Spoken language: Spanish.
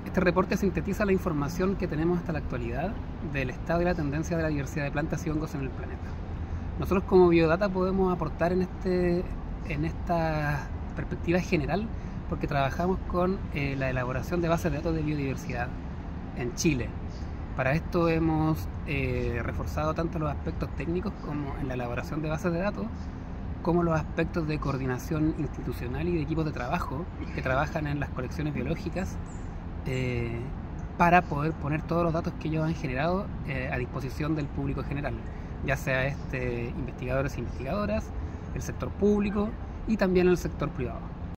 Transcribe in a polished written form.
Este reporte sintetiza la información que tenemos hasta la actualidad del estado y la tendencia de la diversidad de plantas y hongos en el planeta. Nosotros como Biodata podemos aportar en esta perspectiva general porque trabajamos con la elaboración de bases de datos de biodiversidad en Chile. Para esto hemos reforzado tanto los aspectos técnicos como en la elaboración de bases de datos, como los aspectos de coordinación institucional y de equipos de trabajo que trabajan en las colecciones biológicas para poder poner todos los datos que ellos han generado a disposición del público general, ya sea investigadores e investigadoras, el sector público y también el sector privado.